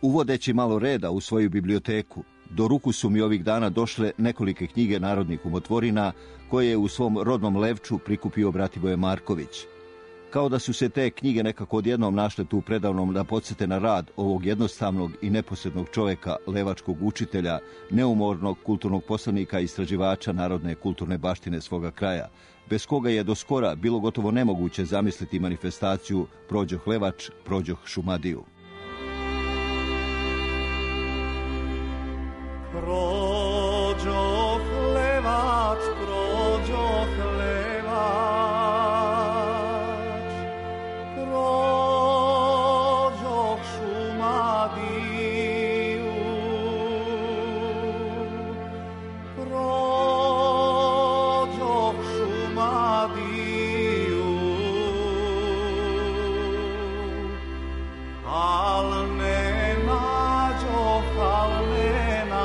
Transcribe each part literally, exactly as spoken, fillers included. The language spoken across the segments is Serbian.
Uvodeći malo reda u svoju biblioteku, do ruku su mi ovih dana došle nekolike knjige narodnih umotvorina koje je u svom rodnom Levču prikupio Brativoje Marković. Kao da su se te knjige nekako odjednom našle tu predavnom da podsjete na rad ovog jednostavnog i neposrednog čovjeka, levačkog učitelja, neumornog kulturnog poslanika i istraživača narodne kulturne baštine svoga kraja, bez koga je do skora bilo gotovo nemoguće zamisliti manifestaciju Prođoh Levač, prođoh Šumadiju. Prođoh Levač, prođoh Levač, prođoh Šumadiju, prođoh Šumadiju, al ne nađoh, al ne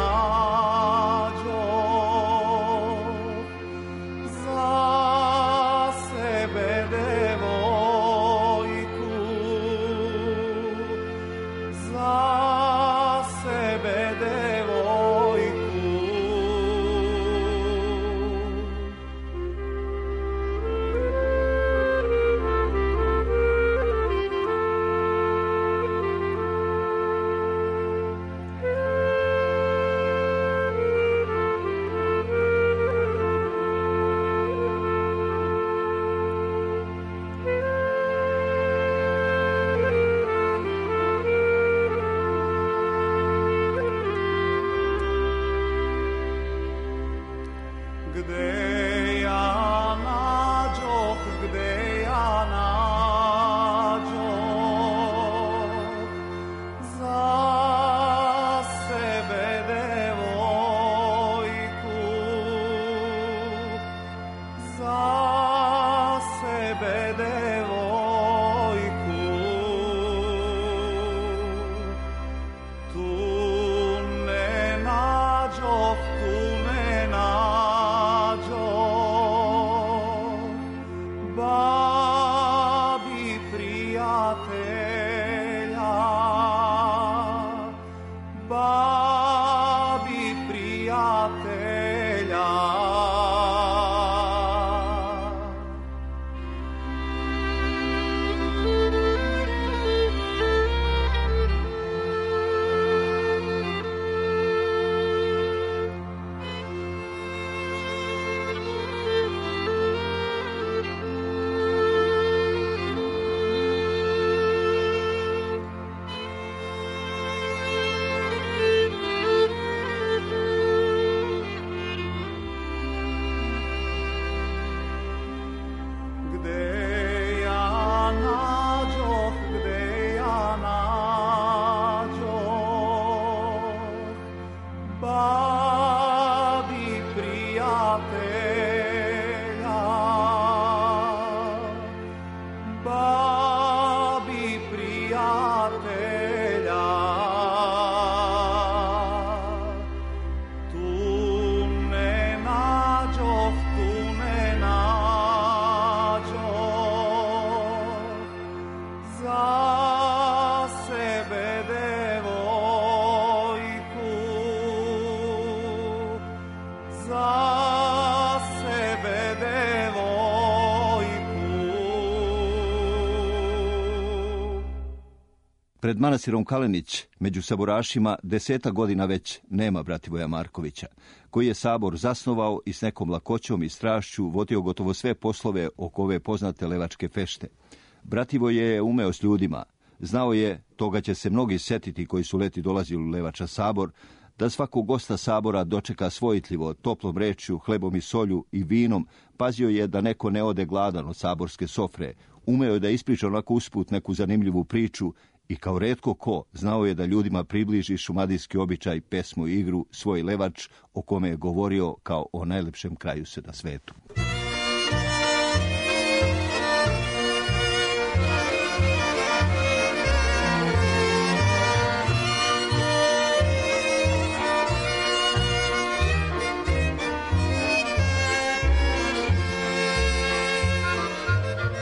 Pred manastirom Kalenić, među sabораšima, deseta godina već nema Brativoja Markovića, koji je sabor zasnovao i s nekom lakoćom i strašću vodio gotovo sve poslove oko ove poznate levačke fešte. Brativoje je umeo s ljudima, znao je, toga će se mnogi setiti koji su leti dolazili u Levača sabor, da svakog gosta sabora dočeka svojitljivo, toplom rečju, hlebom i solju i vinom, pazio je da neko ne ode gladan od saborske sofre, umeo je da ispriča onako usput neku zanimljivu priču i kao retko ko znao je da ljudima približi šumadijski običaj, pesmu i igru, svoj Levač o kome je govorio kao o najlepšem kraju se na svetu.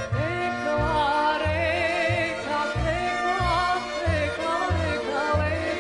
Tekla reka, tekla, tekla reka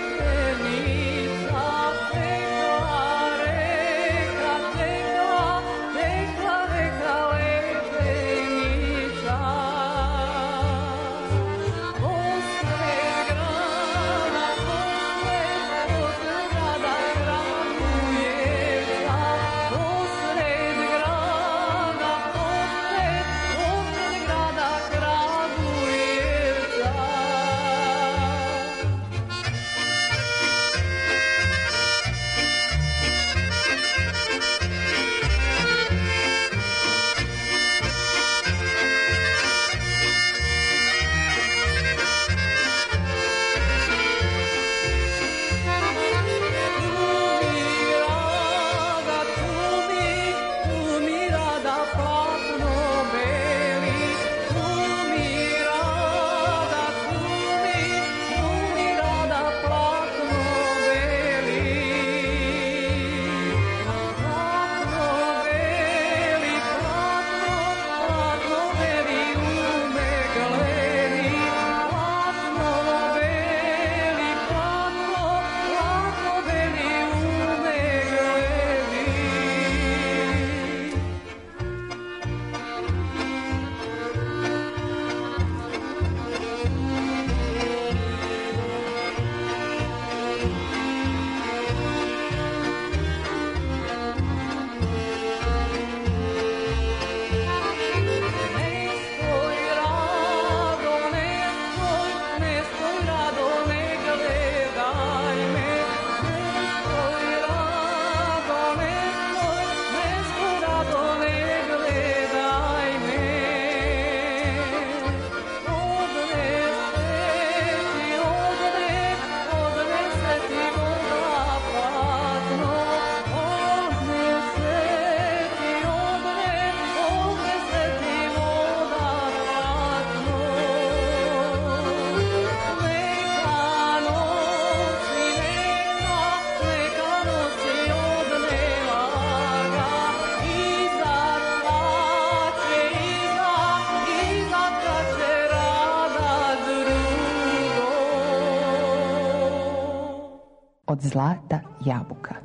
od Zlata Jabuka.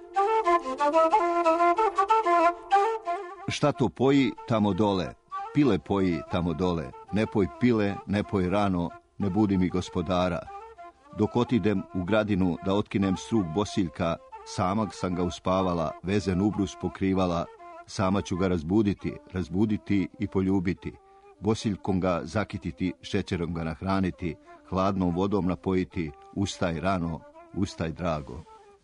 Šta to poji tamo dole, pile poji tamo dole, ne poj pile, ne poj rano, ne budi mi gospodara. Dok otidem u gradinu da otkinem strug bosiljka, sama sam ga uspavala, vezen ubrus pokrivala, sama ću ga razbuditi, razbuditi i poljubiti, bosiljkom ga zakititi, šećerom ga nahraniti, hladnom vodom napojiti, ustaj rano, ustaj drago.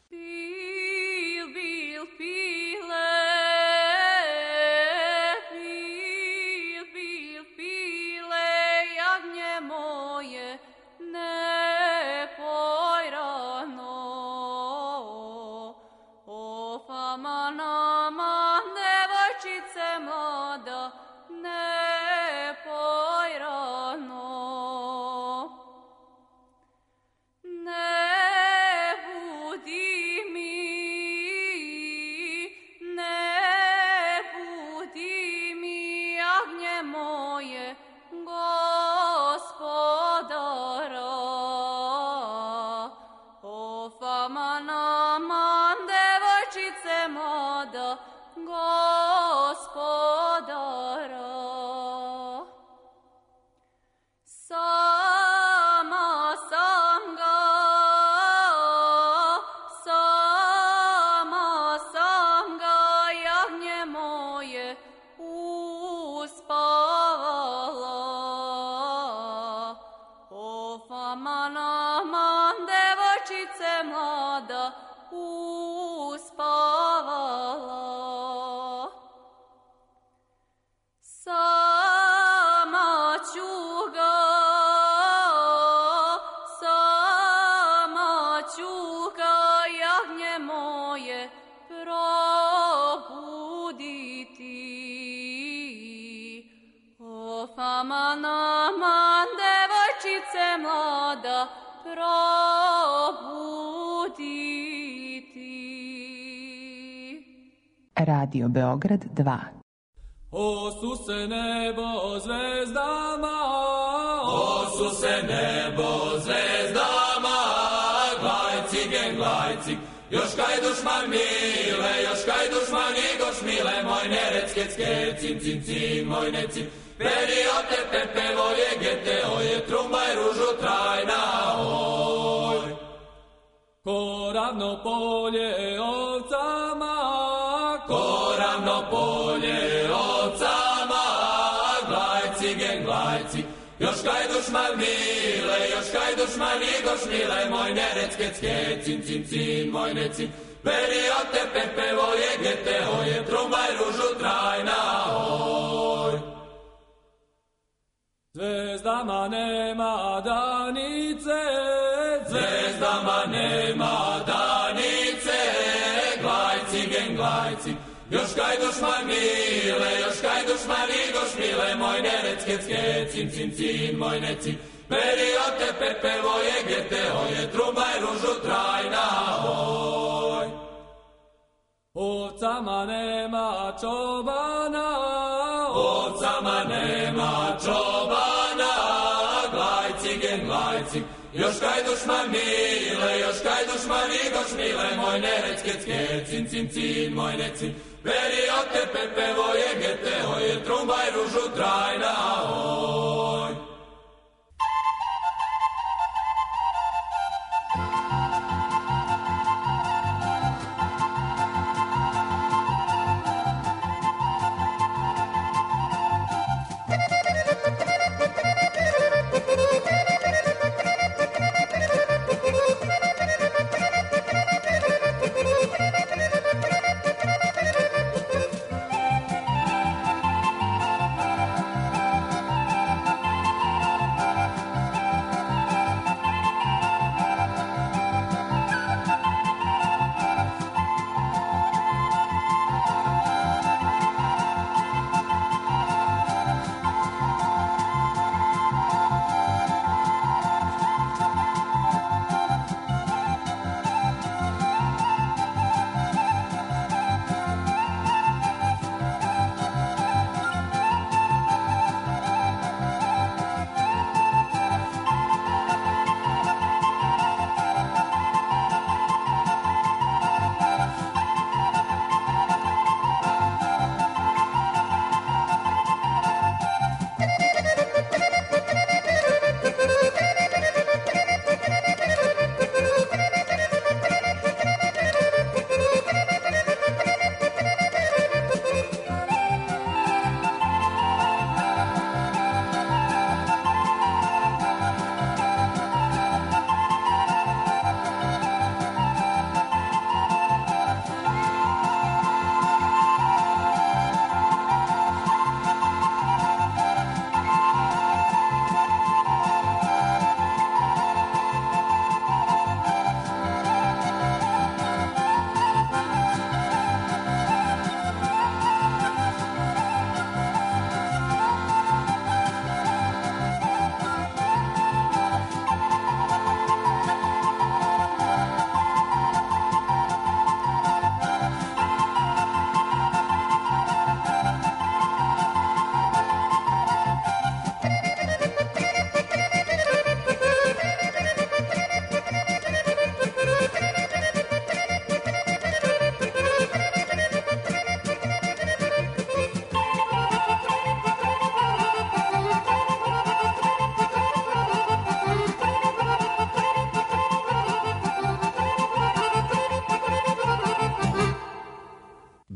Radio Beograd dva. O su se nebo zvezdama, o su se nebo zvezdama, glajci gen glajci, još kaj dušman mile, još kaj dušman igoš mile, moj nereckecke, cin cin cin, moj necin, veri o te pepe voje gete, oje trumbaj ružu trajna, oj. Ko ravno polje ovcama, ko ravno polje ovcama, glajci gen glajci, još kaj dušman mile, još kaj dušman igoš mile, moj nereckecke, cin cin cin, moj necin, veri o te pepe voje gete, oje trumbaj ružu trajna, oj. Zvezdama nema danice, zvezdama nema danice, glajci gen glajci, još kaj dušman mile, još kaj dušman igoš mile, moj nereckecke, cin cin cin, moj necin, veri o te pepe voje gete, oje trumbaj ružu trajna, oj. Ovcama nema čobana, ovcama nema čobana, glajci gen glajci, još kaj dušman mile, još kaj dušman igoš mile, moj nereckecke, cin cin cin, moj necin, veri o te pepe voje gete, oje trumbaj ružu trajna, oj.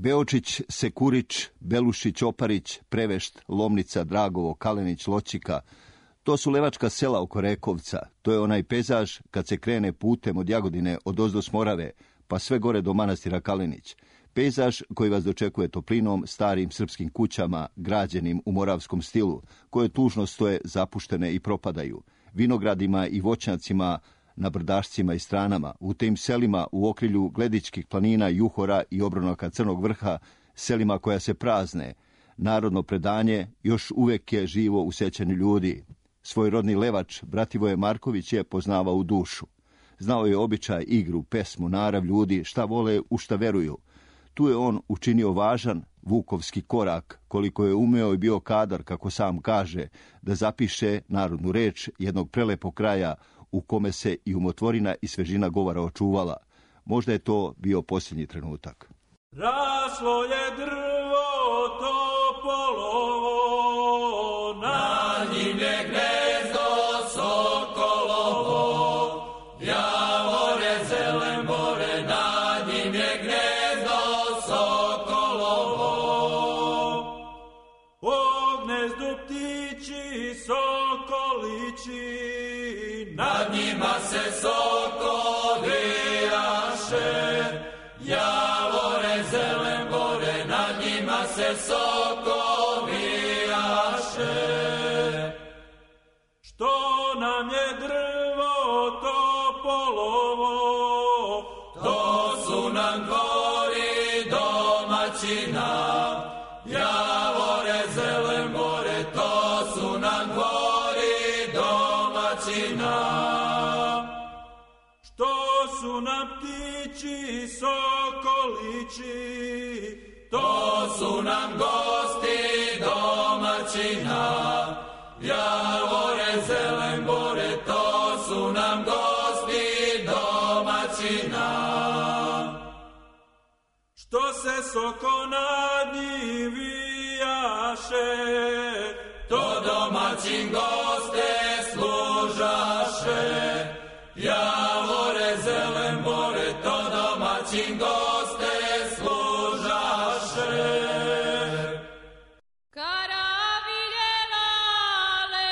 Beočić, Sekurić, Belušić, Oparić, Prevešt, Lomnica, Dragovo, Kalenić, Loćika, to su levačka sela oko Rekovca. To je onaj pezaž kad se krene putem od Jagodine, odozdo s Morave, pa sve gore do manastira Kalenić. Pezaž koji vas dočekuje toplinom, starim srpskim kućama, građenim u moravskom stilu, koje tužno stoje zapuštene i propadaju, vinogradima i voćnjacima na brdašcima i stranama, u tim selima u okrilju Gledičkih planina, Juhora i obronaka Crnog vrha, selima koja se prazne. Narodno predanje još uvek je živo u sećanju ljudi. Svoj rodni levač, Brativoje Marković, je poznavao u dušu. Znao je običaj, igru, pesmu, narav ljudi, šta vole, u šta veruju. Tu je on učinio važan vukovski korak, koliko je umeo i bio kadar, kako sam kaže, da zapiše narodnu reč jednog prelepog kraja u kome se i umotvorina i svežina govora očuvala. Možda je to bio posljednji trenutak. Raslo je drvo topolovo, na njim je gnezdo sokolovo, javore zelen bore, na njim je gnezdo sokolovo. O gnezdu ptići sokolići, nad njima se sokovi jaše, javore zelen bore, nad njima se sokovi jaše. Što nam je drvo topolovo, to su nam gori domaćina, javore zelen bore, to su nam gori domaćina. Što su nam ptići sokolići, to su nam gosti domaćina, javore zelen bore, to su nam gosti domaćina. Što se soko nad njih vijaše, to domaćin goste služaše, javore zelen bore, to domaćin goste služaše. Karavilje lale,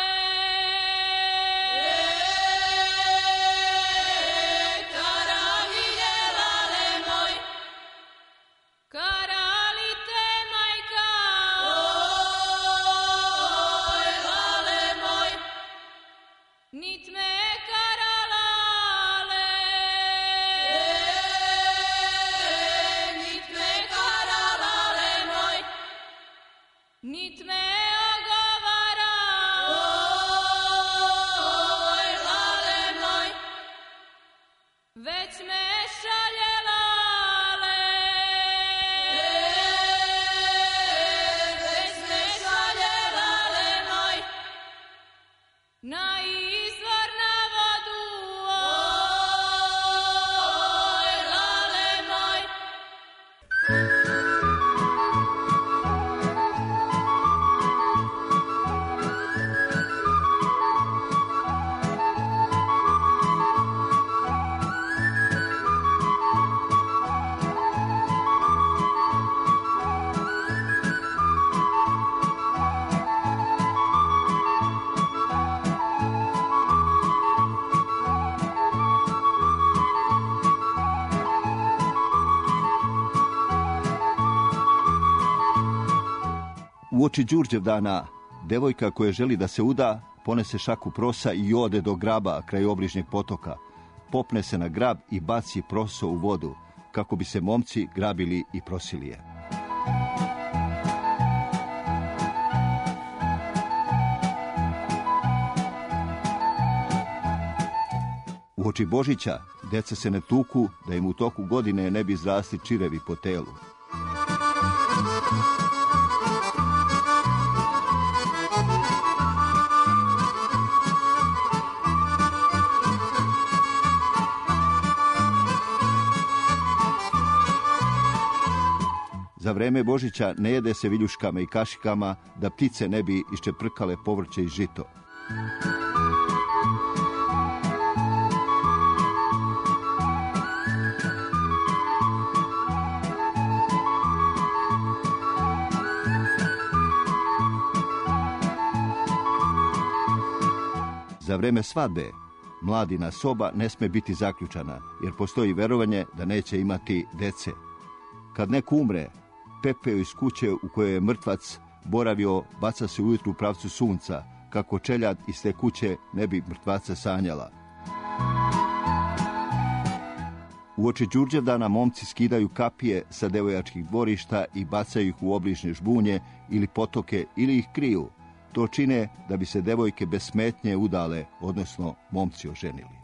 karavilje lale moj, karalite majka, oj lale moj, nit me karalale, nit me karalale moj, nit me ogovara, oj lale moj, već me šalje lale, već me šalje lale moj, na izvor na vodu, oj lale moj. Uoči Đurđevdana, devojka koja želi da se uda, ponese šaku prosa i ode do graba kraj obližnjeg potoka. Popne se na grab i baci proso u vodu, kako bi se momci grabili i prosili je. Uoči Božića, deca se ne tuku, da im u toku godine ne bi izrasli čirevi po telu. Za vreme Božića ne jede se viljuškama i kašikama, da ptice ne bi iščeprkale povrće i žito. Za vreme svadbe mladina soba ne sme biti zaključana, jer postoji verovanje da neće imati dece. Kad neko umre, pepeo iz kuće u kojoj je mrtvac boravio baca se ujutru u pravcu sunca, kako čeljad iz te kuće ne bi mrtvaca sanjala. Uoči Đurđevdana momci skidaju kapije sa devojačkih dvorišta i bacaju ih u obližnje žbunje ili potoke ili ih kriju. To čine da bi se devojke bez smetnje udale, odnosno momci oženili.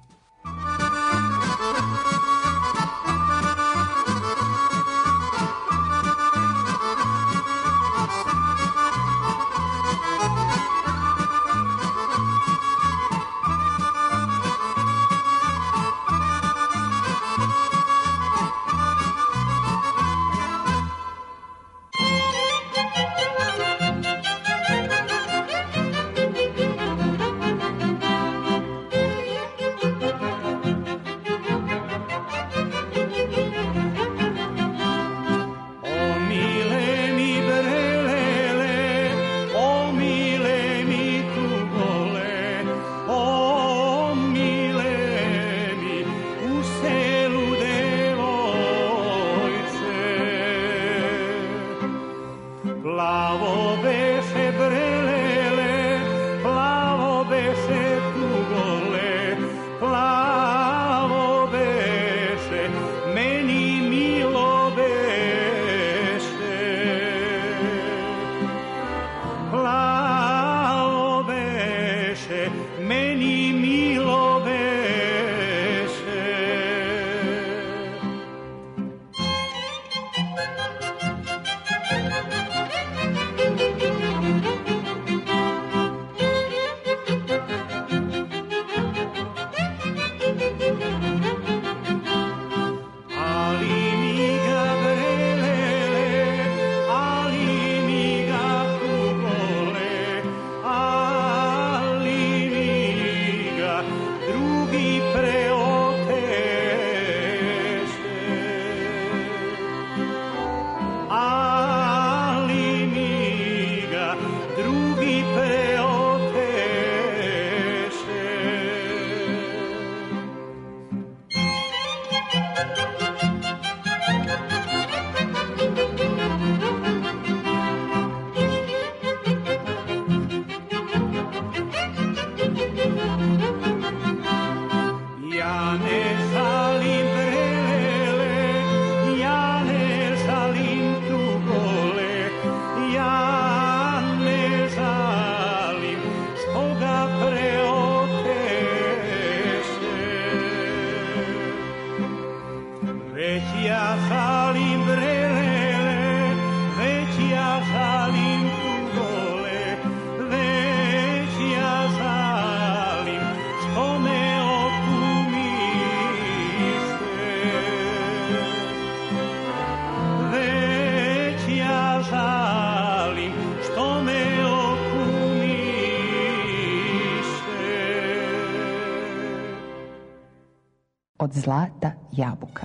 Od zlata jabuka.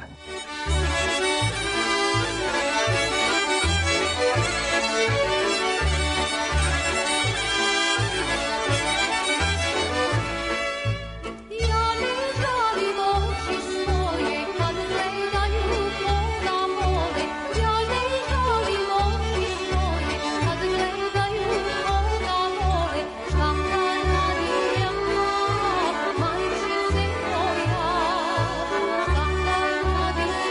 Majčice moja,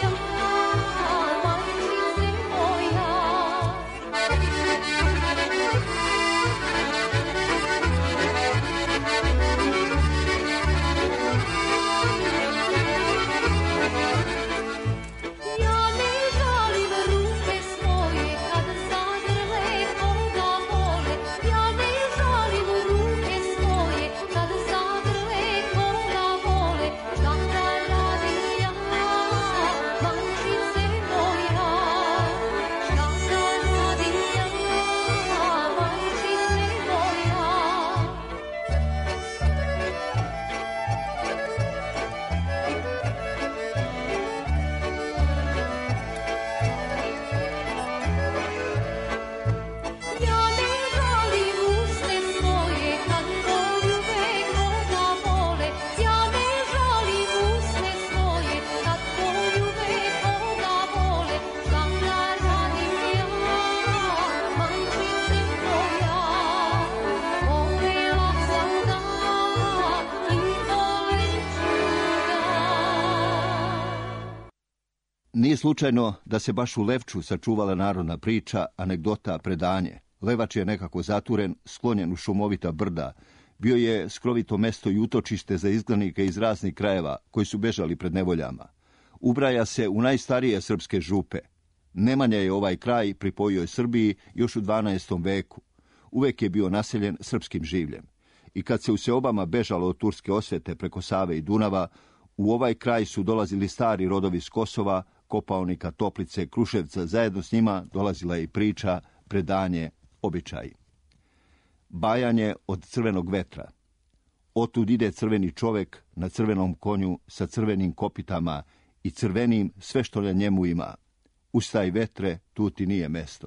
Nije slučajno da se baš u Levču sačuvala narodna priča, anegdota, predanje. Levač je nekako zaturen, sklonjen u šumovita brda. Bio je skrovito mesto i utočište za izglanike iz raznih krajeva koji su bežali pred nevoljama. Ubraja se u najstarije srpske župe. Nemanja je ovaj kraj pripojio Srbiji još u dvanaestom veku. Uvek je bio naseljen srpskim življem. I kad se u seobama bežalo od turske osvete preko Save i Dunava, u ovaj kraj su dolazili stari rodovi s Kosova, Kopaonika, Toplice, Kruševca, zajedno s njima dolazila i priča, predanje, običaji. Bajanje od crvenog vetra. Otud ide crveni čovek na crvenom konju sa crvenim kopitama i crvenim sve što na njemu ima. Ustaj vetre, tu ti nije mesto.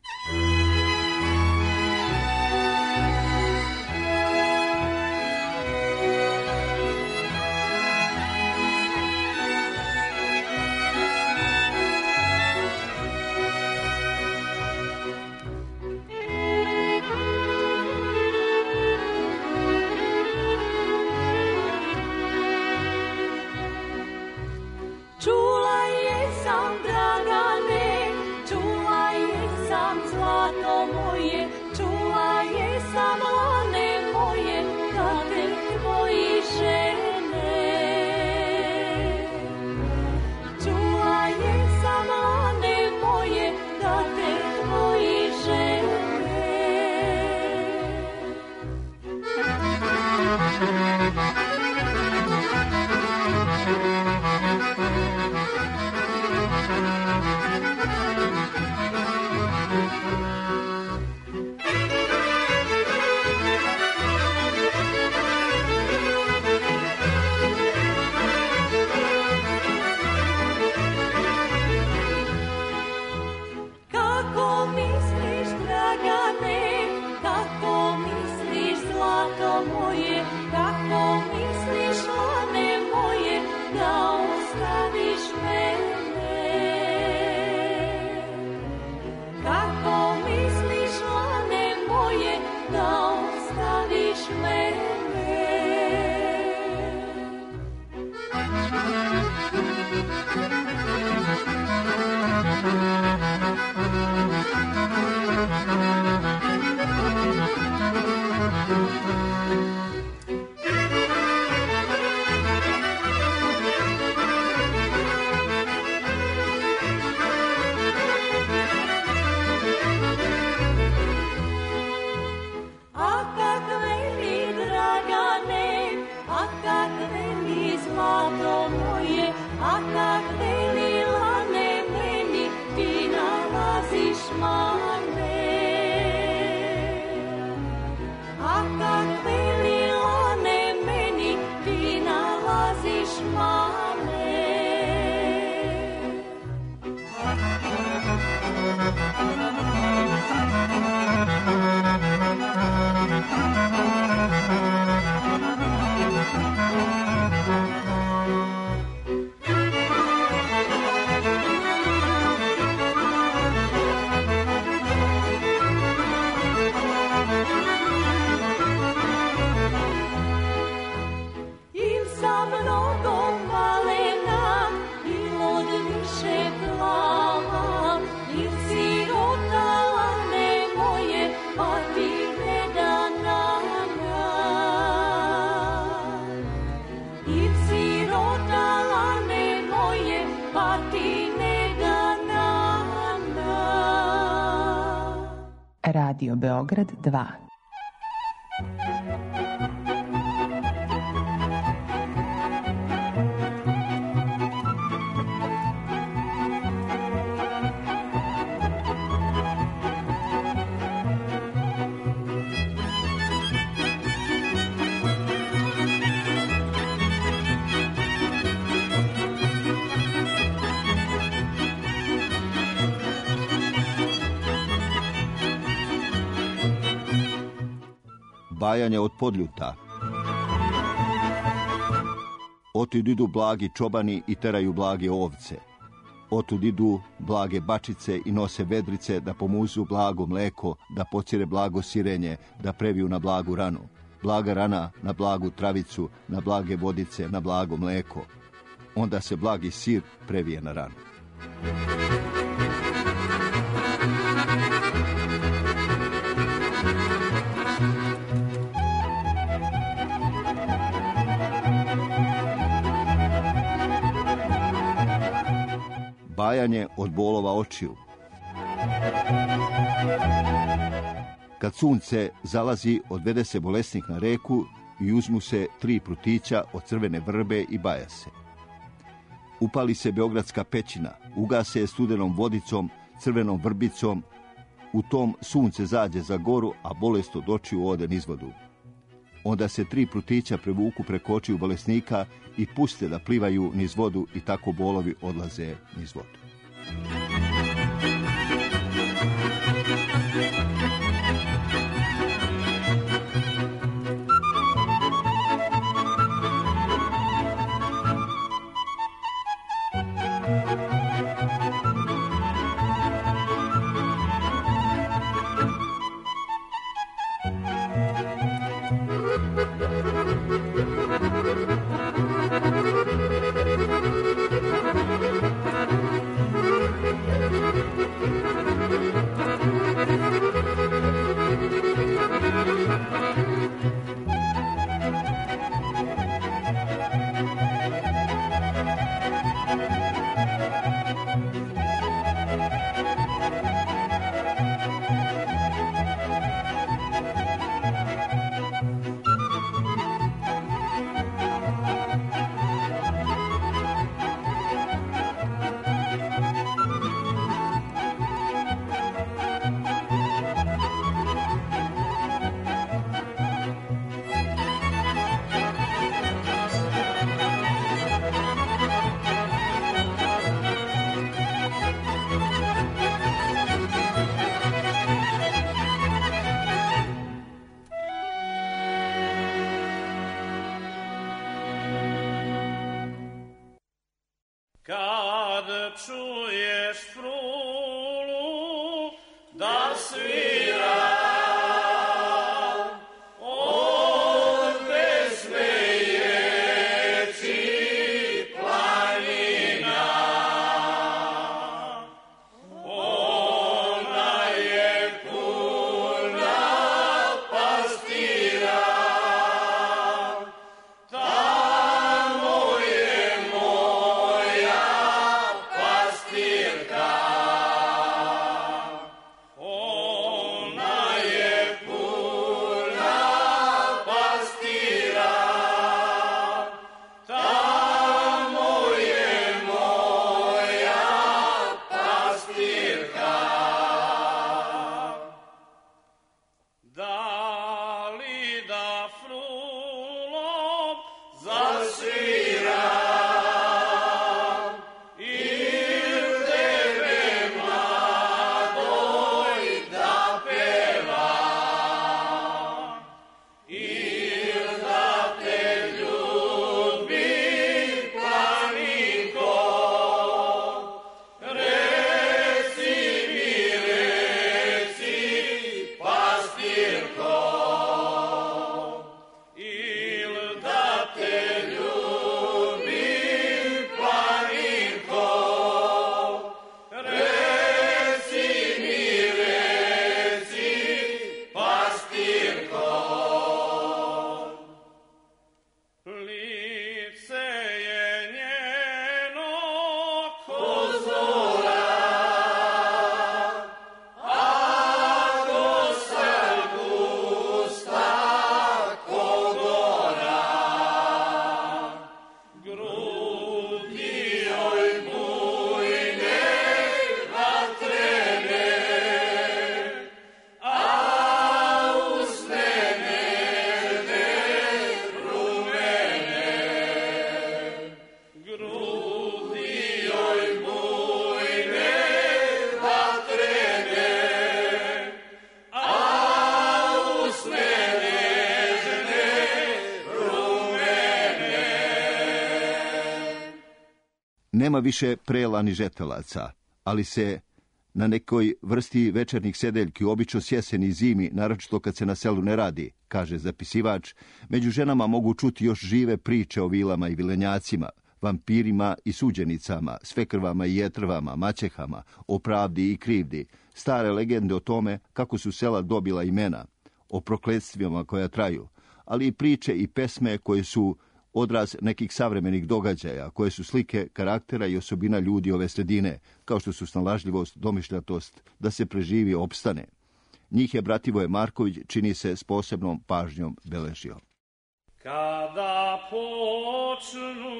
Čula jesam, Dragane, čula jesam, zlato moje, čula jesam, lane moje, da te tvoji žene. Čula jesam, lane moje, da te tvoji žene. Kako misliš, Dragane, kako misliš, zlato moje, kako misliš, lane moje, da ostaviš mene? Kako misliš, lane moje, da ostaviš mene? A kak veli, Dragane, a kak veli, zlato moje, a kak veli, lane meni, ti nalaziš mane. A kak veli, lane meni, ti nalaziš mane. Il sa mnogo malena, il od više plava, il sirota, lane moje, pa ti ne da nama. Il sirota, lane moje, pa ti ne da nama. Radio Beograd dva. Bajanje od Podljuta. Otud idu blagi čobani i teraju blage ovce. Otud idu blage bačice i nose vedrice da pomuzu blago mleko, da pocire blago sirenje, da previju na blagu ranu. Blaga rana na blagu travicu, na blage vodice, na blago mleko. Onda se blagi sir previje na ranu. Bajanje od bolova očiju. Kad sunce zalazi, odvede se bolesnik na reku i uzmu se tri prutića od crvene vrbe i baja se. Upali se beogradska pećina, ugase je studenom vodicom, crvenom vrbicom, u tom sunce zađe za goru, a bolest od očiju ode niz vodu. Onda se tri prutića prevuku preko očiju bolesnika i puste da plivaju niz vodu i tako bolovi odlaze niz vodu. Kad čuješ frulu da svira od pesme jeci planina, ona je puna pastira, tamo je moja pastirka. Ona je puna pastira, tamo je moja pastirka. Da li da frulo zasvira il tebe mladoj da peva, il da te ljubi planinko, reci mi, reci pastirko, il da te ljubi planinko, reci mi, reci pastirko. Lice je njeno ko zora, a kosa gusta ko gora, grudi joj bujne vatrene, a usne nežne rumene, grudi joj bujne vatrene, a usne nežne rumene. Nema više prela ni žetelaca, ali se na nekoj vrsti večernjih sedeljki obično s jeseni i zimi, naročito kad se na selu ne radi, kaže zapisivač, među ženama mogu čuti još žive priče o vilama i vilenjacima, vampirima i suđenicama, svekrvama i jetrvama, maćehama, o pravdi i krivdi, stare legende o tome kako su sela dobila imena, o prokletstvima koja traju, ali i priče i pesme koje su odraz nekih savremenih događaja, koje su slike karaktera i osobina ljudi ove sredine, kao što su snalažljivost, domišljatost, da se preživi, opstane. Njih je Brativoje Marković, čini se, s posebnom pažnjom beležio. Kada počnu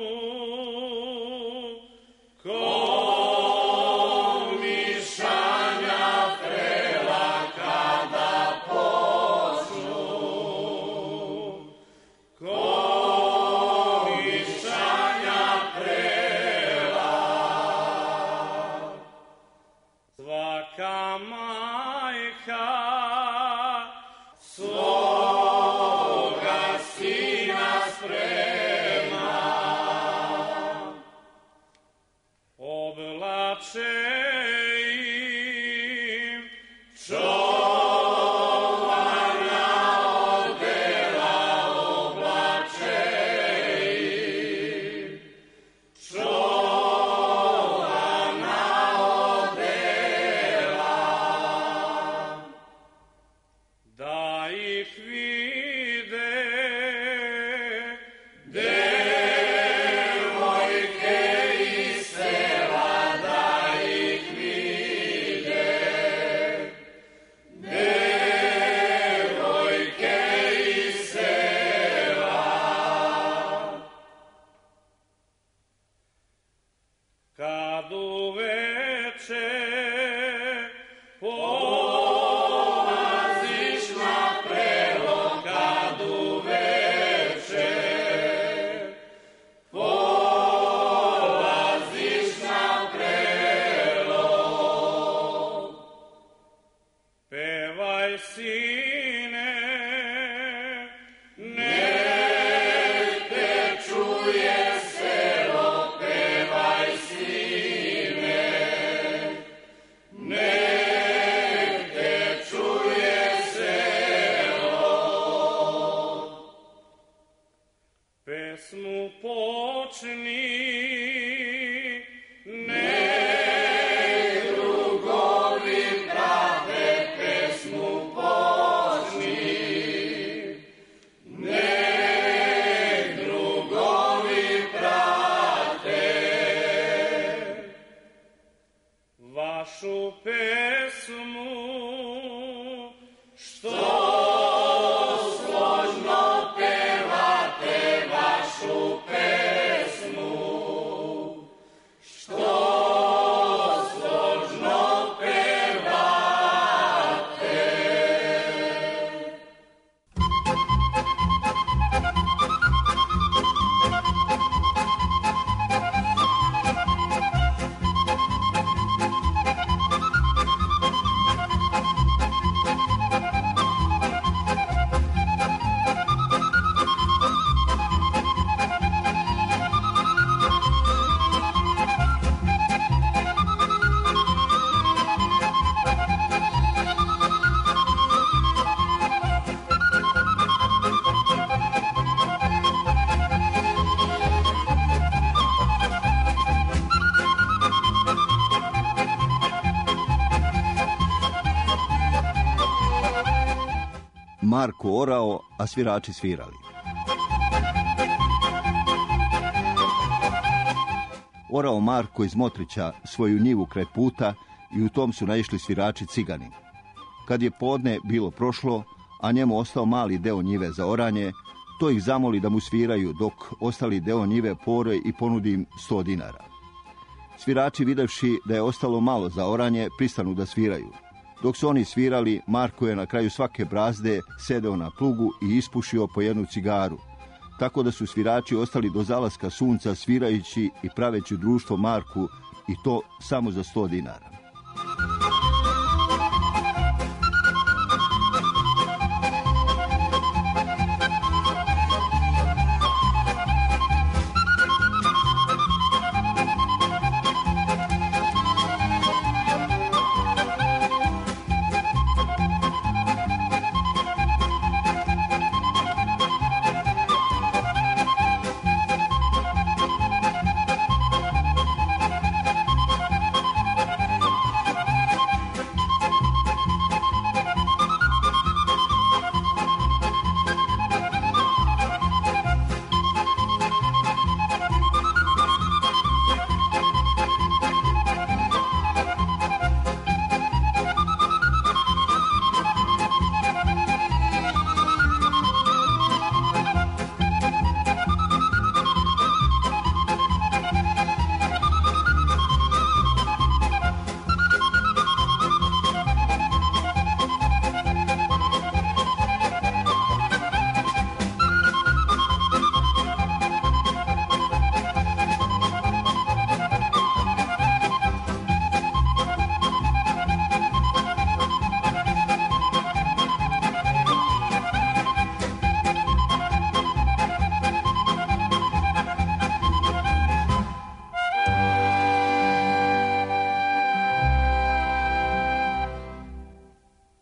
komišanja prela, kada počnu komišanja prela, svaka majka svoga sina sprema, oblače im čovana odela, oblače im čovana odela, da ih vide devojke iz sela, da ih vide devojke iz sela, kad uveče polaziš na prelo, kad uveče polaziš na prelo, pevaj sine, nek te čuje selo, pevaj sine, nek te čuje selo, pesmu počni, nek drugovi prate, pesmu počni, nek drugovi prate, vašu pesmu što složno pevate, vašu pesmu što složno pevate. Marko orao, a svirači svirali. Orao Marko iz Motrića svoju njivu kraj puta i u tom su naišli svirači Cigani. Kad je podne bilo prošlo, a njemu ostao mali deo njive za oranje, to ih zamoli da mu sviraju, dok ostali deo njive pore i ponudi im sto dinara. Svirači, videvši da je ostalo malo za oranje, pristanu da sviraju. Dok su oni svirali, Marko je na kraju svake brazde sedeo na plugu i ispušio po jednu cigaru, tako da su svirači ostali do zalaska sunca svirajući i praveći društvo Marku, i to samo za sto dinara.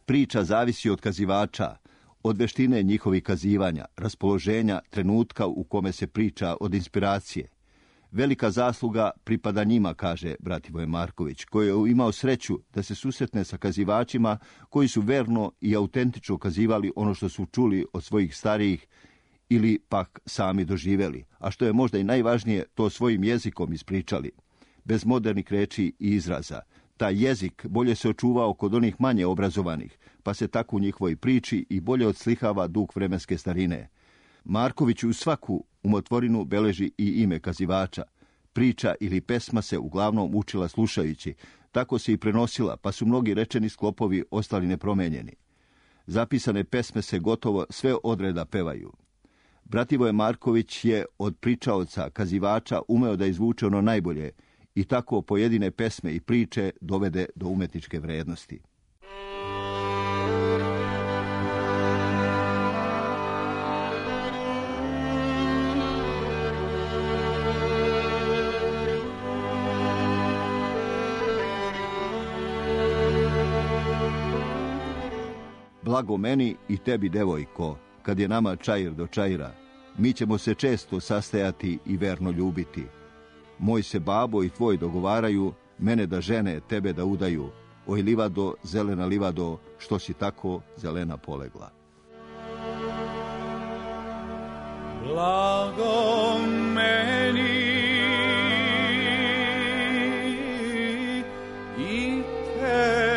Priča zavisi od kazivača, od veštine njihovih kazivanja, raspoloženja, trenutka u kome se priča, od inspiracije. Velika zasluga pripada njima, kaže Brativoje Marković, koji je imao sreću da se susretne sa kazivačima koji su verno i autentično kazivali ono što su čuli od svojih starijih ili pak sami doživjeli, a što je možda i najvažnije, to svojim jezikom ispričali, bez modernih reči i izraza. Taj jezik bolje se očuvao kod onih manje obrazovanih, pa se tako u njihovoj priči i bolje odslikava duh vremenske starine. Marković u svaku umotvorinu beleži i ime kazivača. Priča ili pesma se uglavnom učila slušajući, tako se i prenosila, pa su mnogi rečeni sklopovi ostali nepromenjeni. Zapisane pesme se gotovo sve odreda pevaju. Brativoje Marković je od pričaoca, kazivača umeo da izvuče ono najbolje i tako pojedine pesme i priče dovede do umetničke vrednosti. Blago meni i tebi, devojko, kad je nama čair do čaira, mi ćemo se često sastajati i verno ljubiti. Moj se babo i tvoj dogovaraju, mene da žene, tebe da udaju. Oj livado, zelena livado, što si tako zelena polegla. Blago meni i tebi,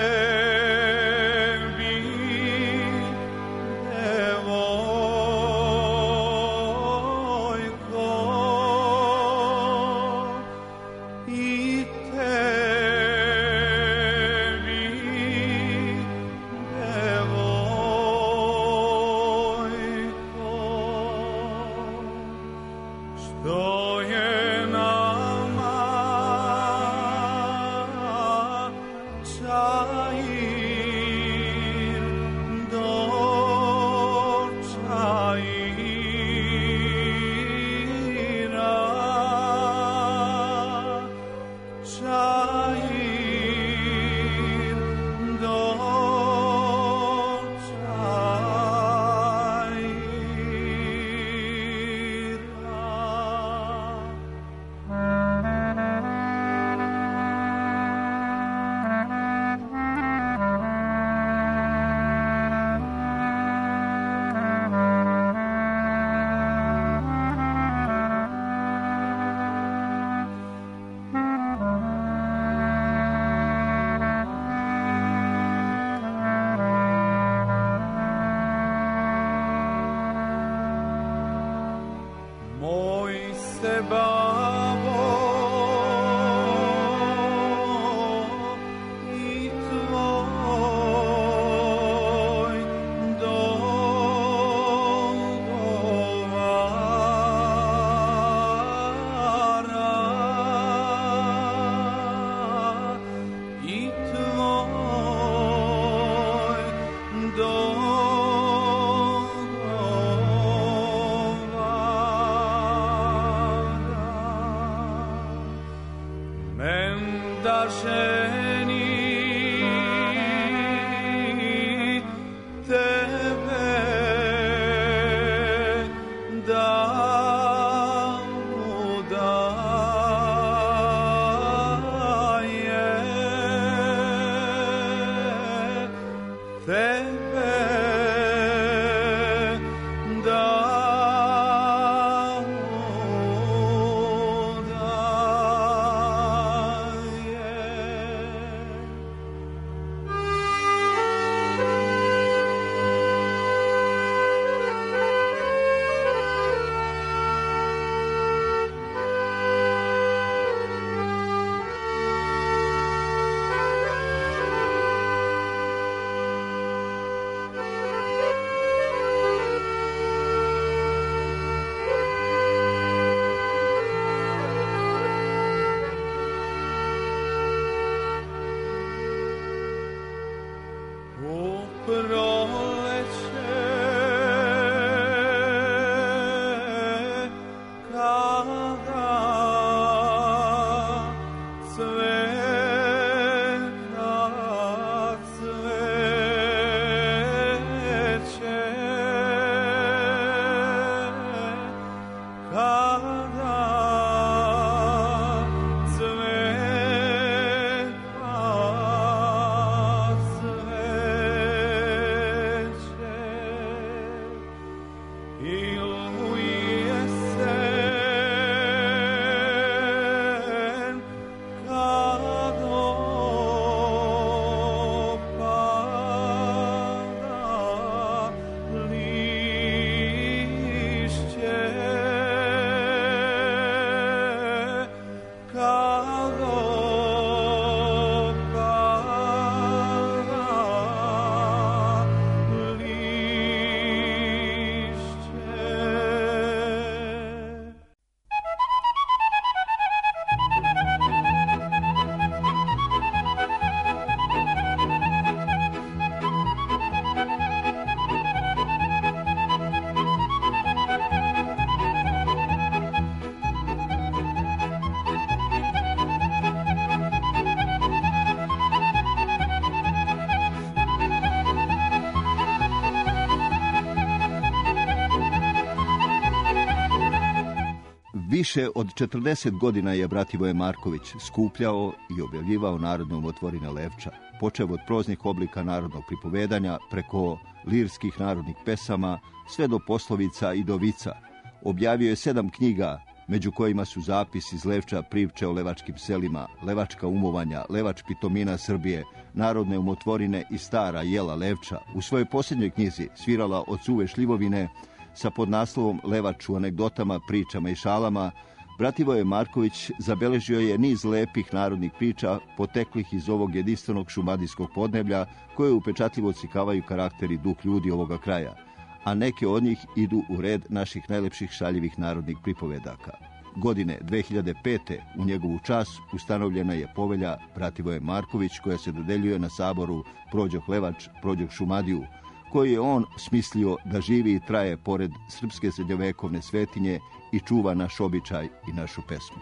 Više od četrdeset godina je Brativoje Marković skupljao i objavljivao narodne umotvorine Levča, počev od proznih oblika narodnog pripovedanja, preko lirskih narodnih pesama, sve do poslovica i do vica. Objavio je sedam knjiga, među kojima su zapis iz Levča, priče o levačkim selima, levačka umovanja, levač pitomina Srbije, narodne umotvorine i stara jela Levča. U svojoj posljednjoj knjizi Svirala od suve šljivovine, sa podnaslovom Levač u anegdotama, pričama i šalama, Brativoje Marković zabeležio je niz lepih narodnih priča poteklih iz ovog jedinstvenog šumadijskog podneblja, koje upečatljivo odslikavaju karakter i duh ljudi ovoga kraja, a neke od njih idu u red naših najlepših šaljivih narodnih pripovedaka. Godine dve hiljade pete u njegovu čast ustanovljena je povelja Brativoje Marković, koja se dodeljuje na saboru Prođoh Levač, Prođoh Šumadiju, koji je on smislio da živi i traje pored srpske srednjovekovne svetinje i čuva naš običaj i našu pesmu.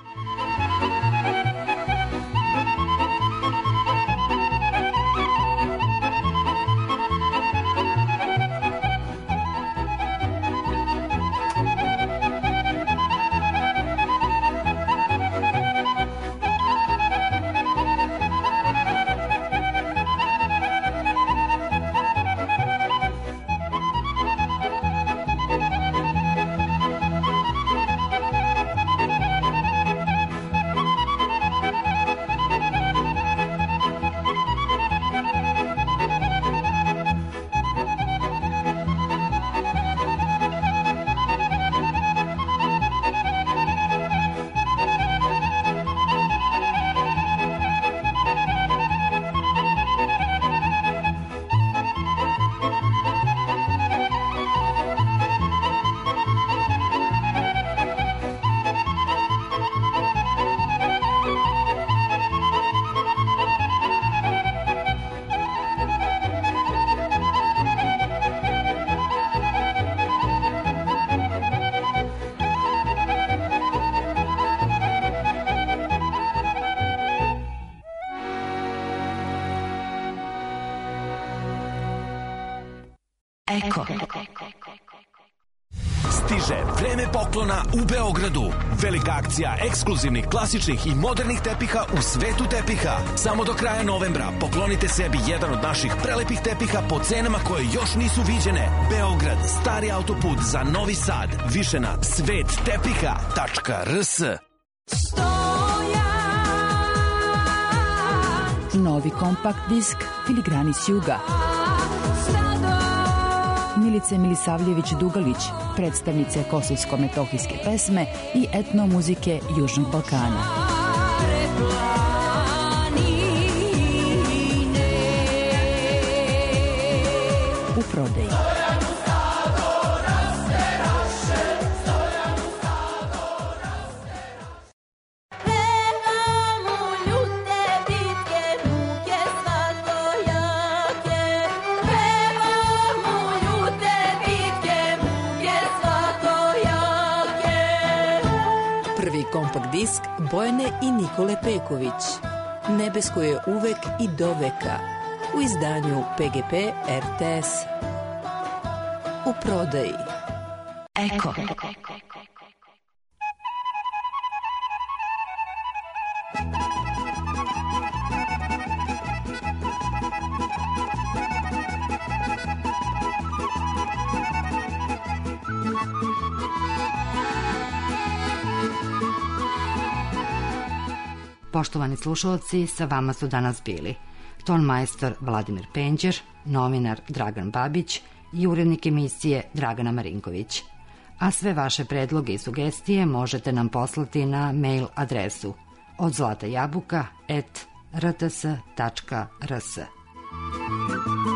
Eko. Stiže vreme poklona u Beogradu. Velika akcija ekskluzivnih, klasičnih i modernih tepiha u svetu tepiha. Samo do kraja novembra poklonite sebi jedan od naših prelepih tepiha po cenama koje još nisu viđene. Beograd, stari autoput za Novi Sad. Više na svet tepiha tačka r s. Novi kompakt disk Filigrani s juga. Milice Milisavljević-Dugalić, predstavnice kosovsko-metohijske pesme i etnomuzike Južnog Balkana. U prodaji. Kompakt disk Bojane i Nikole Peković. Nebesko je uvek i do veka. U izdanju P G P R T S. U prodaji. Eko. Poštovani slušalci, sa vama su danas bili tonmajstor Vladimir Penđer, novinar Dragan Babić i urednik emisije Dragana Marinković. A sve vaše predloge i sugestije možete nam poslati na mail adresu od zlata jabuka at r t s tačka r s.